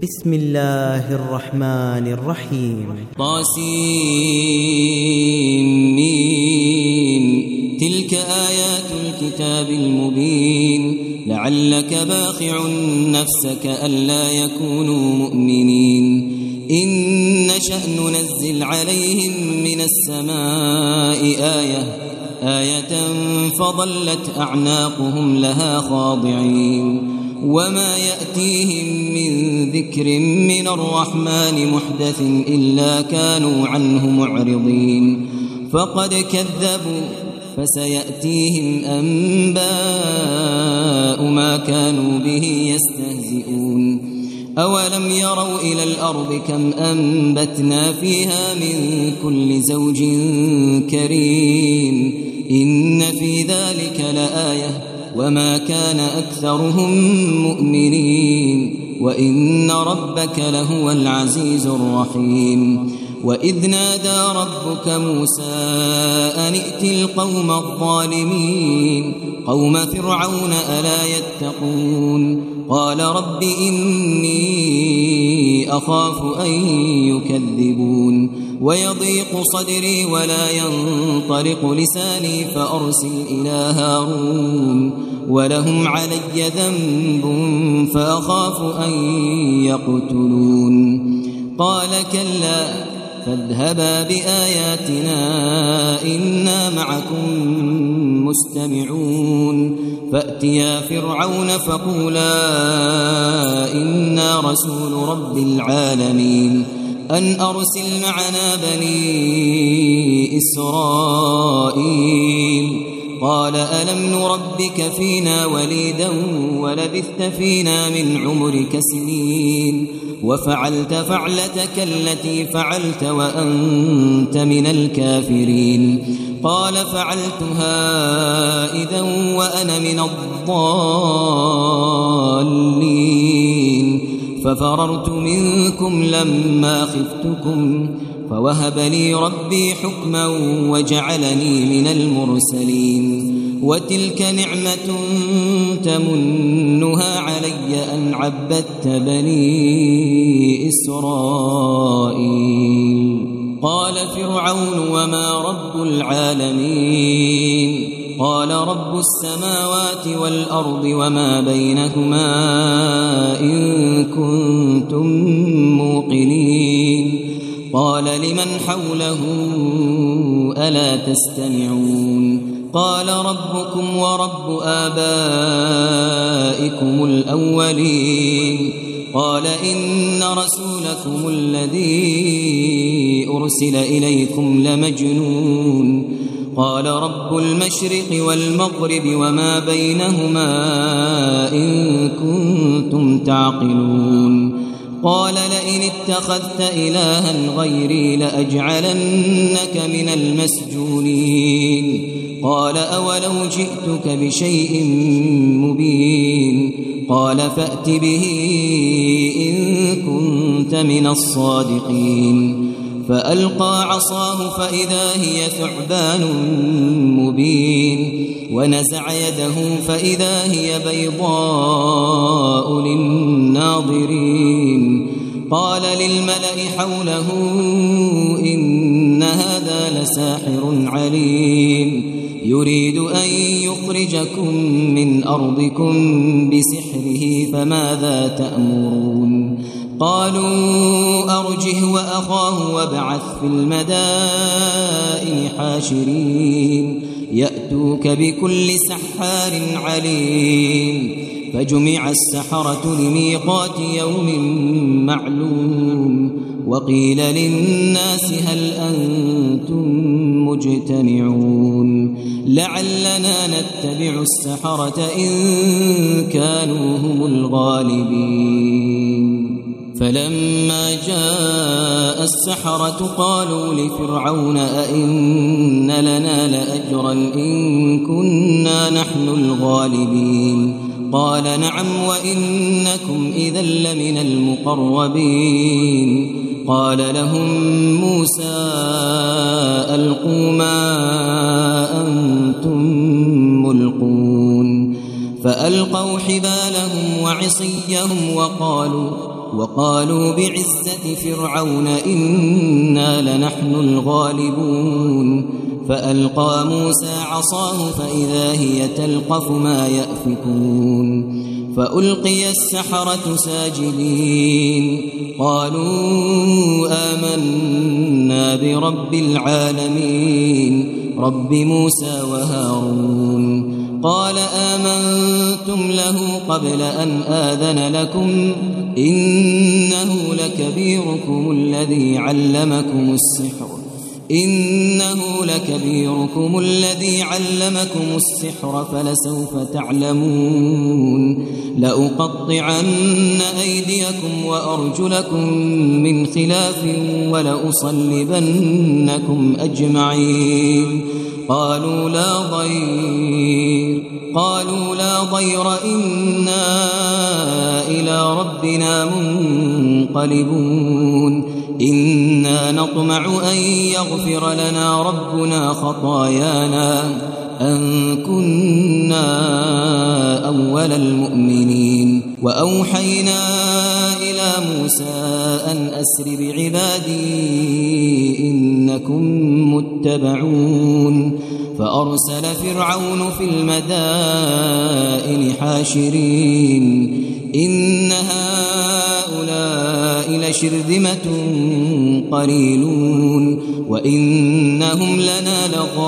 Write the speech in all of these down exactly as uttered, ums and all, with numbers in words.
بسم الله الرحمن الرحيم. طاسين تلك آيات الكتاب المبين لعلك باخع نفسك ألا يكونوا مؤمنين إن نشأ ننزل عليهم من السماء آية آية فظلت أعناقهم لها خاضعين وما يأتيهم من ذكر من الرحمن محدث إلا كانوا عنه معرضين فقد كذبوا فسيأتيهم أنباء ما كانوا به يستهزئون أولم يروا إلى الأرض كم أنبتنا فيها من كل زوج كريم إن في ذلك لآية وما كان أكثرهم مؤمنين وإن ربك لهو العزيز الرحيم وإذ نادى ربك موسى أن ائت القوم الظالمين قوم فرعون ألا يتقون قال رب إني أخاف أن يكذبون ويضيق صدري ولا ينطلق لساني فأرسل إلى هارون ولهم علي ذنب فأخاف أن يقتلون قال كلا فاذهبا بآياتنا إنا معكم مستمعون فأتيا فرعون فقولا إنا رسول رب العالمين أن أرسل معنا بني إسرائيل قال ألم نربك فينا وليدا ولبثت فينا من عمرك سنين وفعلت فعلتك التي فعلت وأنت من الكافرين قال فعلتها إذا وأنا من الضالين ففررت منكم لما خفتكم فوهب لي ربي حكما وجعلني من المرسلين وتلك نعمة تمنها علي أن عبدت بني إسرائيل قال فرعون وما رب العالمين قال رب السماوات والأرض وما بينهما إن كنتم موقنين قال لمن حوله ألا تستمعون قال ربكم ورب آبائكم الأولين قال إن رسولكم الذي أرسل إليكم لمجنون قال رب المشرق والمغرب وما بينهما إن كنتم تعقلون قال لئن اتخذت إلها غيري لأجعلنك من المسجونين قال أولو جئتك بشيء مبين قال فأت به إن كنت من الصادقين فألقى عصاه فإذا هي ثعبان مبين ونزع يده فإذا هي بيضاء للناظرين قال للملأ حوله إن هذا لساحر عليم يريد أن يخرجكم من أرضكم بسحره فماذا تأمرون قالوا أرجه وأخاه وابعث في المدائن حاشرين يأتوك بكل سحار عليم فجمع السحرة لميقات يوم معلوم وقيل للناس هل أنتم مجتمعون لعلنا نتبع السحرة إن كانوا هم الغالبين فلما جاء السحرة قالوا لفرعون أئن لنا لأجرا إن كنا نحن الغالبين قال نعم وإنكم إذا لمن المقربين قال لهم موسى ألقوا ما أنتم ملقون فألقوا حبالهم وعصيهم وقالوا وقالوا بعزة فرعون إنا لنحن الغالبون فألقى موسى عصاه فإذا هي تلقف ما يأفكون فألقي السحرة ساجدين قالوا آمنا برب العالمين رب موسى وهارون قال آمنتم له قبل أن آذن لكم إنه لكبيركم الذي علمكم السحر إنه لكبيركم الذي علمكم السحر فلسوف تعلمون لأقطعن أيديكم وأرجلكم من خلاف ولأصلبنكم أجمعين قالوا لا ضير قالوا لا ضير إنا إلى ربنا منقلبون إنا نطمع أن يغفر لنا ربنا خطايانا أن كنا أول المؤمنين وأوحينا إلى موسى أن أسر بعبادي إنكم متبعون فأرسل فرعون في المدائن حاشرين إن هؤلاء لشرذمة قليلون وإنهم لنا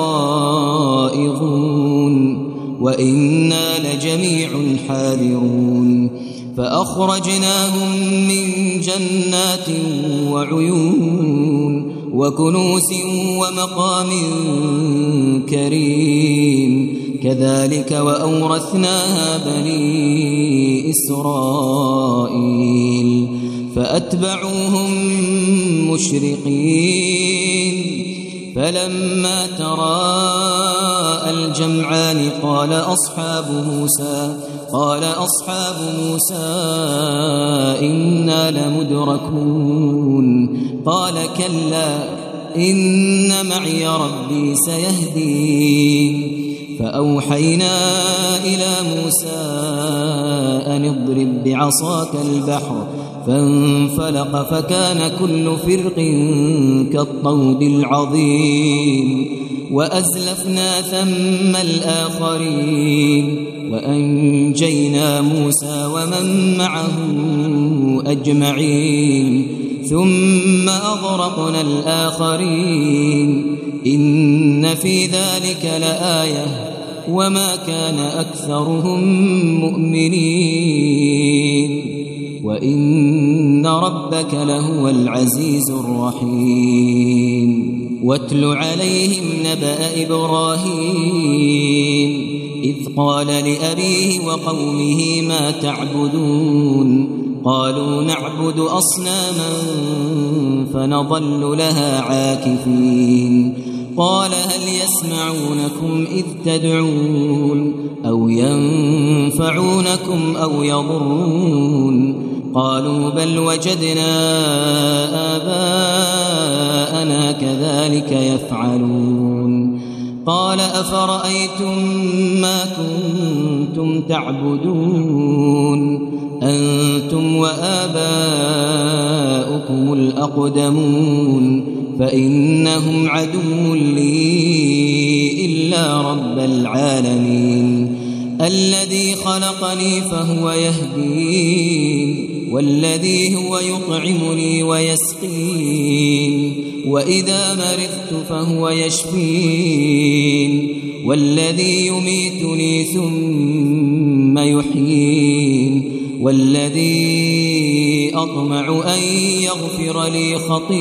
لغائظون وإنا لجميع حاذرون فأخرجناهم من جنات وعيون وكنوز ومقام كريم كذلك وأورثناها بني إسرائيل فأتبعوهم مشرقين فلما تراءى الجمعان قال أصحاب موسى قال أصحاب موسى إنا لمدركون قال كلا إن معي ربي سيهدين فأوحينا إلى موسى أن اضرب بعصاك البحر فانفلق فكان كل فرق كالطود العظيم وأزلفنا ثم الآخرين وأنجينا موسى ومن معه أجمعين ثم أغرقنا الآخرين إن في ذلك لآية وما كان أكثرهم مؤمنين وإن ربك لهو العزيز الرحيم واتل عليهم نبأ إبراهيم إذ قال لأبيه وقومه ما تعبدون قالوا نعبد أصناما فنظل لها عاكفين قال هل يسمعونكم إذ تدعون أو ينفعونكم أو يضرون قالوا بل وجدنا آباءنا كذلك يفعلون قال أفرأيتم ما كنتم تعبدون أنتم وآباؤكم الأقدمون فإنهم عدو لي إلا رب العالمين الذي خلقني فهو يهدين والذي هو يطعمني ويسقين وإذا مرضت فهو يشفين والذي يميتني ثم يحيين والذي أطمع أن يغفر لي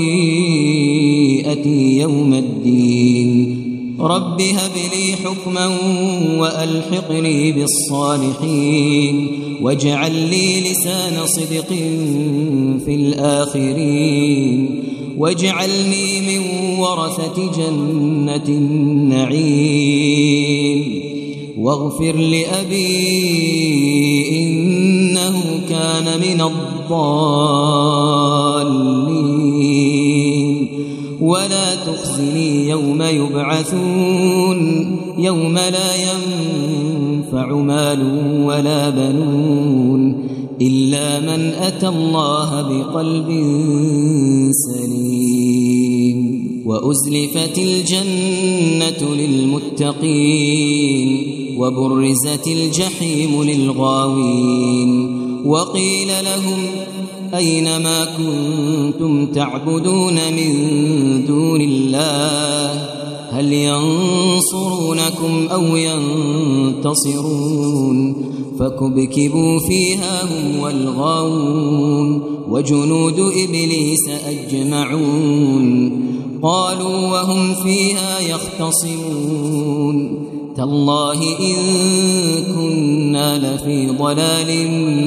خطيئتي يوم الدين رب هب لي حكما وألحقني بالصالحين واجعل لي لسان صدق في الآخرين واجعلني من ورثة جنة النعيم واغفر لأبي إنه كان من الضالين ولا تخزني يوم يبعثون يوم لا ينفع مال ولا بنون إلا من أتى الله بقلب سليم. وأزلفت الجنة للمتقين وبرزت الجحيم للغاوين وقيل لهم أين ما كنتم تعبدون من دون الله هل ينصرونكم أو ينتصرون فكبكبوا فيها هم والغاوون وجنود إبليس أجمعون قالوا وهم فيها يختصمون تالله إن كنا لفي ضلال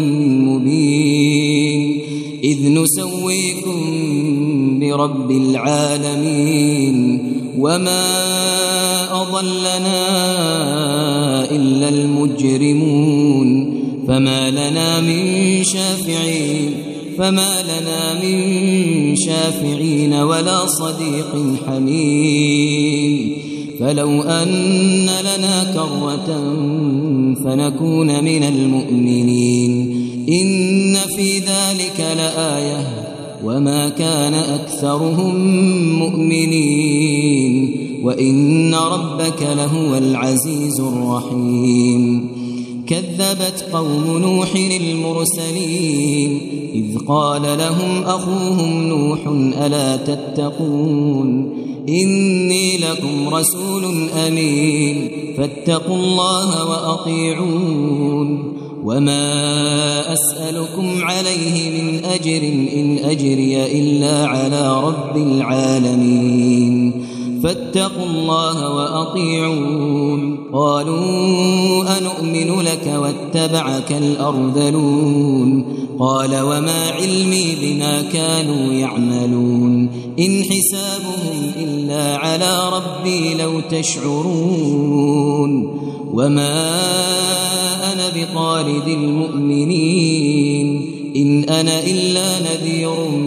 مبين إذ نسويكم برب العالمين وما أضلنا إلا المجرمون فما لنا من شافعين فما لنا من شافعين ولا صديق حميم فلو أن لنا كرة فنكون من المؤمنين إن في ذلك لآية وما كان أكثرهم مؤمنين وإن ربك لهو العزيز الرحيم. كذبت قوم نوح المرسلين إذ قال لهم أخوهم نوح ألا تتقون إني لكم رسول أمين فاتقوا الله وأطيعون وما أسألكم عليه من أجر إن أجري إلا على رب العالمين فاتقوا الله وأطيعون. قالوا أنؤمن لك واتبعك الأرذلون قال وما علمي بما كانوا يعملون إن حسابهم إلا على ربي لو تشعرون وما أنا بطارد المؤمنين إن أنا إلا نذير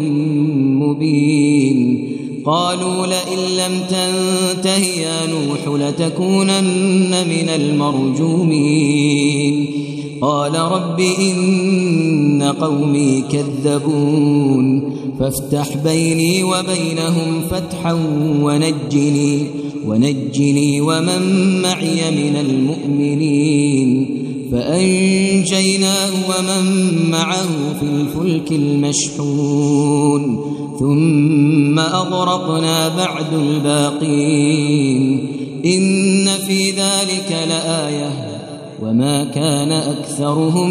مبين. قالوا لئن لم تنته يا نوح لتكونن من المرجومين قال رب إن قومي كذبون فافتح بيني وبينهم فتحا ونجني ونجني ومن معي من المؤمنين فأنجيناه ومن معه في الفلك المشحون ثم أغرقنا بعد الباقين إن في ذلك لآية وما كان أكثرهم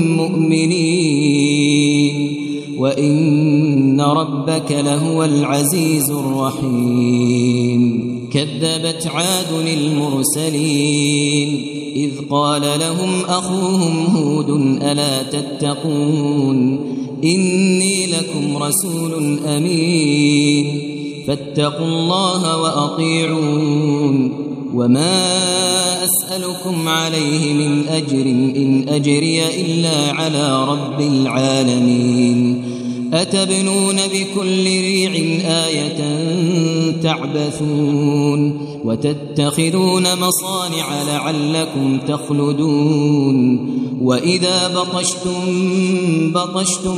مؤمنين وإن ربك لهو العزيز الرحيم. كذبت عاد المرسلين إذ قال لهم أخوهم هود ألا تتقون إني لكم رسول أمين فاتقوا الله وأطيعون وما أسألكم عليه من أجر إن أجري إلا على رب العالمين أتبنون بكل ريع آية تعبثون وتتخذون مصانع لعلكم تخلدون وإذا بطشتم بطشتم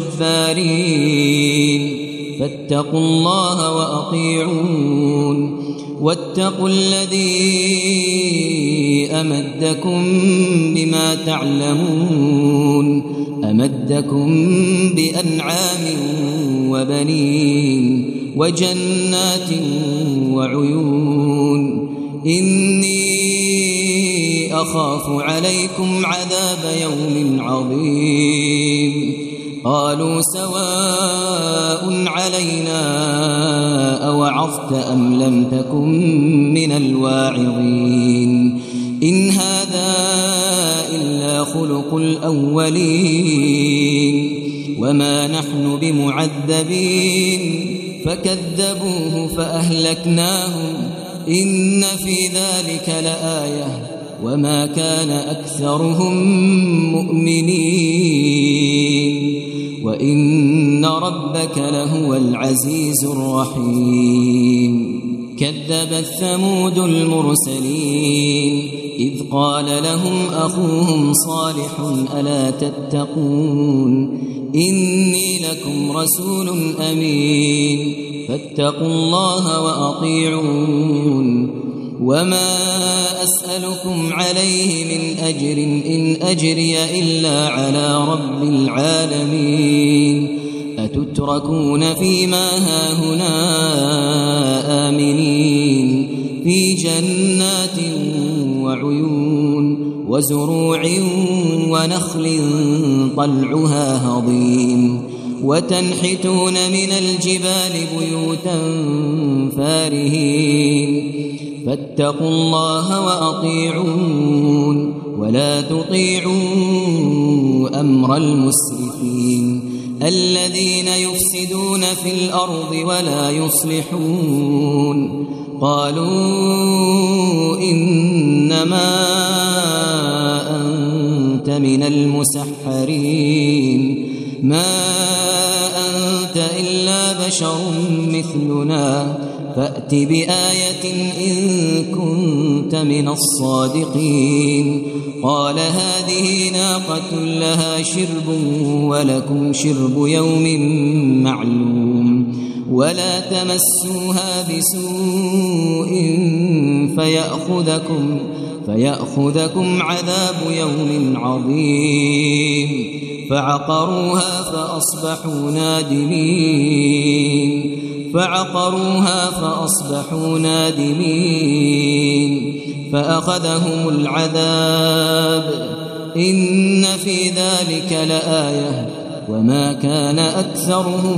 جبارين فاتقوا الله وأطيعون واتقوا الذي أمدكم بما تعلمون أمدكم بأنعام وبنين وجنات وعيون إني أخاف عليكم عذاب يوم عظيم. قالوا سواء علينا أوعظت أم لم تكن من الواعظين إن هذا إلا خلق الأولين وما نحن بمعذبين فكذبوه فأهلكناهم إن في ذلك لآية وما كان أكثرهم مؤمنين وإن ربك لهو العزيز الرحيم. كذبت ثمود المرسلين إذ قال لهم أخوهم صالح ألا تتقون إني لكم رسول أمين فاتقوا الله وأطيعون وما أسألكم عليه من أجر إن أجري إلا على رب العالمين أتتركون فيما هاهنا آمنين في جنات وعيون وزروع ونخل طلعها هضيم وتنحتون من الجبال بيوتا فارهين فاتقوا الله وأطيعون ولا تطيعوا أمر المسرفين الذين يفسدون في الأرض ولا يصلحون قالوا إنما أنت من المسحرين ما أنت إلا بشر مثلنا فأت بآية إن كنت من الصادقين قال هذه ناقة لها شرب ولكم شرب يوم معلوم ولا تمسوها بسوء فيأخذكم فيأخذكم عذاب يوم عظيم فعقروها فأصبحوا نادمين فعقروها فأصبحوا نادمين فأخذهم العذاب إن في ذلك لآية وما كان أكثرهم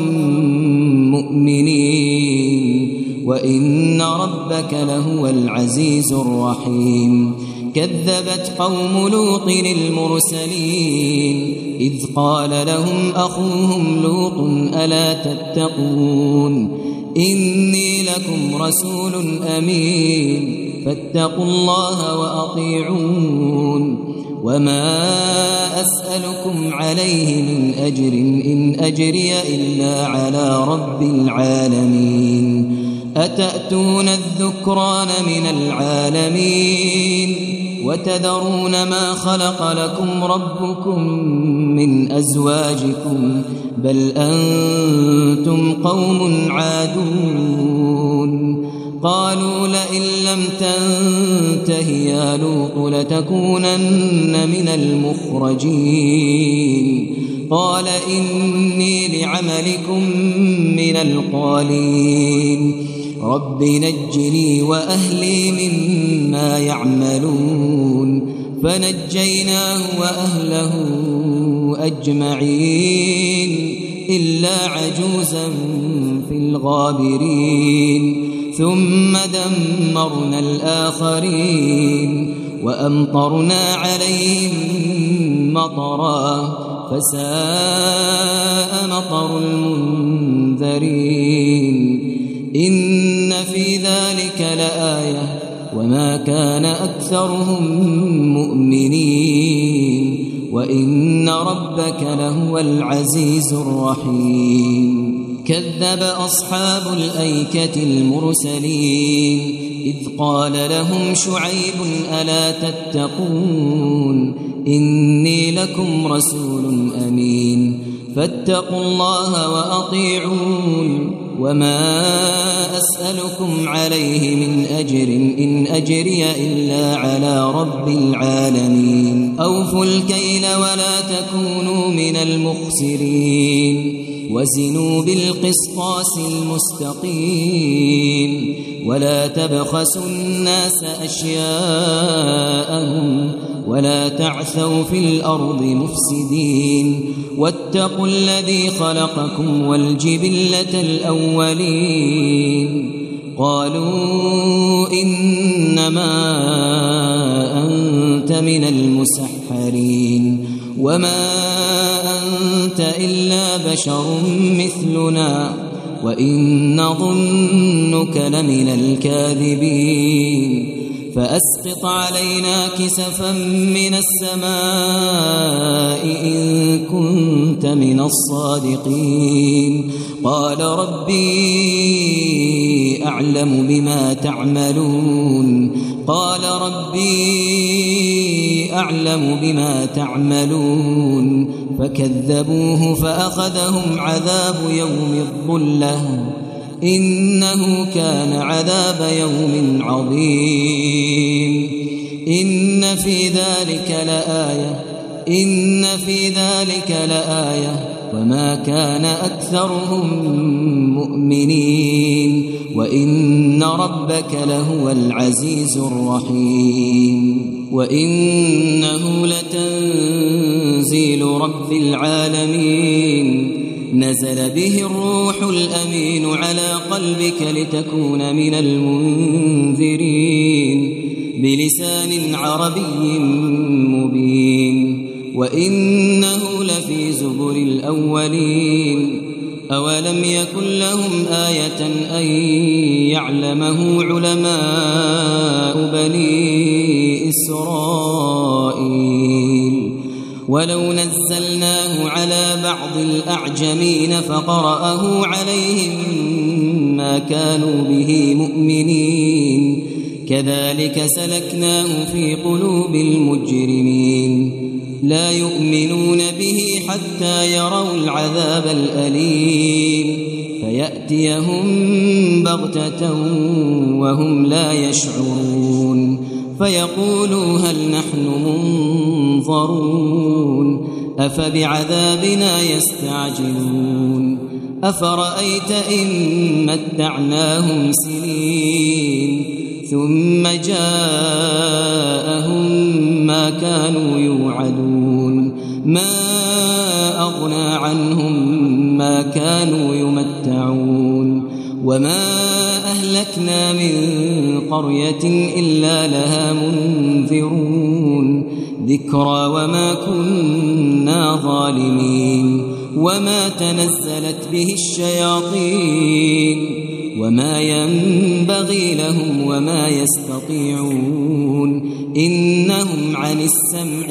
مؤمنين وإن ربك لهو العزيز الرحيم كذبت قوم لوط المرسلين إذ قال لهم أخوهم لوط ألا تتقون إني لكم رسول أمين فاتقوا الله وأطيعون وما أسألكم عليه من أجر إن أجري إلا على رب العالمين أتأتون الذكران من العالمين وتذرون ما خلق لكم ربكم من أزواجكم بل أنتم قوم عادون قالوا لئن لم تنته يا لوط لتكونن من المخرجين قال إني لعملكم من القالين رب نجني وأهلي مما يعملون فنجيناه وأهله أجمعين إلا عجوزا في الغابرين ثم دمرنا الآخرين وأمطرنا عليهم مطرا فساء مطر المنذرين إن في ذلك لآية وما كان أكثرهم مؤمنين وإن ربك لهو العزيز الرحيم كذب أصحاب الأيكة المرسلين إذ قال لهم شعيب ألا تتقون إني لكم رسول أمين فاتقوا الله وأطيعون وما أسألكم عليه من أجر إن أجري إلا على رب العالمين أوفوا الكيل ولا تكونوا من المخسرين وزنوا بالقسطاس المستقيم ولا تبخسوا الناس أشياءهم ولا تعثوا في الأرض مفسدين واتقوا الذي خلقكم والجبلة الأولين قالوا إنما أنت من المسحرين وما أنت إلا بشر مثلنا وإن نظنك لمن الكاذبين فأسقط علينا كسفا من السماء إن كنت من الصادقين قال ربي أعلم بما تعملون قال ربي أعلم بما تعملون فكذبوه فأخذهم عذاب يوم الظلة إنه كان عذاب يوم عظيم إن في ذلك لآية إن في ذلك لآية وما كان أكثرهم مؤمنين وإن ربك لهو العزيز الرحيم وإنه لتنزيل رب العالمين نزل به الروح الأمين على قلبك لتكون من المنذرين بلسان عربي مبين وإنه لفي زبر الأولين أولم يكن لهم آية أن يعلمه علماء بني إسرائيل ولو نزلناه على بعض الأعجمين فقرأه عليهم ما كانوا به مؤمنين كذلك سلكناه في قلوب المجرمين لا يؤمنون به حتى يروا العذاب الأليم فيأتيهم بغتة وهم لا يشعرون فيقولوا هل نحن منظرون أفبعذابنا يستعجلون أفرأيت إن متعناهم سنين ثم جاءهم ما كانوا يوعدون ما أغنى عنهم ما كانوا يمتعون وما أهلكنا من قرية إلا لها منذرون ذكرى وما كنا ظالمين وما تنزلت به الشياطين وما ينبغي لهم وما يستطيعون إنهم عن السمع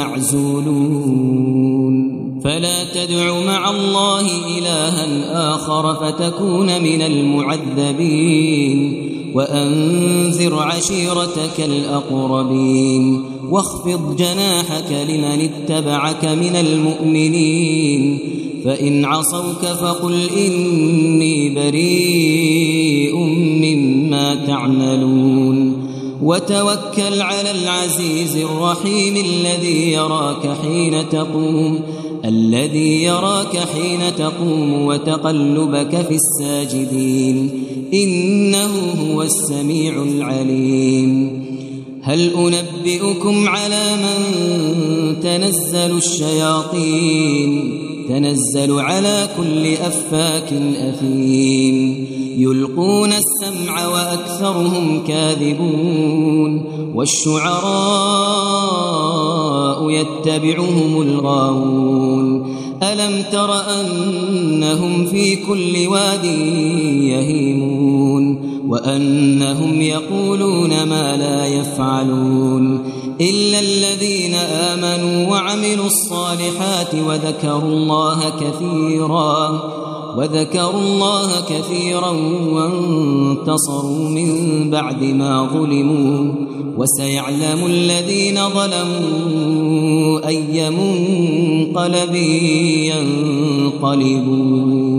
لمعزولون فلا تدع مع الله إلها آخر فتكون من المعذبين وأنذر عشيرتك الأقربين واخفض جناحك لمن اتبعك من المؤمنين فإن عصوك فقل إني بريء مما تعملون وتوكل على العزيز الرحيم الذي يراك حين تقوم الذي يراك حين تقوم وتقلبك في الساجدين إنه هو السميع العليم هل أنبئكم على من تنزل الشياطين تنزل على كل أفاك أثيم يلقون السمع وأكثرهم كاذبون والشعراء يتبعهم الغاوون ألم تر أنهم في كل واد يهيمون وأنهم يقولون ما لا يفعلون إلا الذين آمنوا وعملوا الصالحات وذكروا الله كثيرا وذكروا الله كثيرا وانتصروا من بعد ما ظلموا وسيعلم الذين ظلموا أي منقلب ينقلبون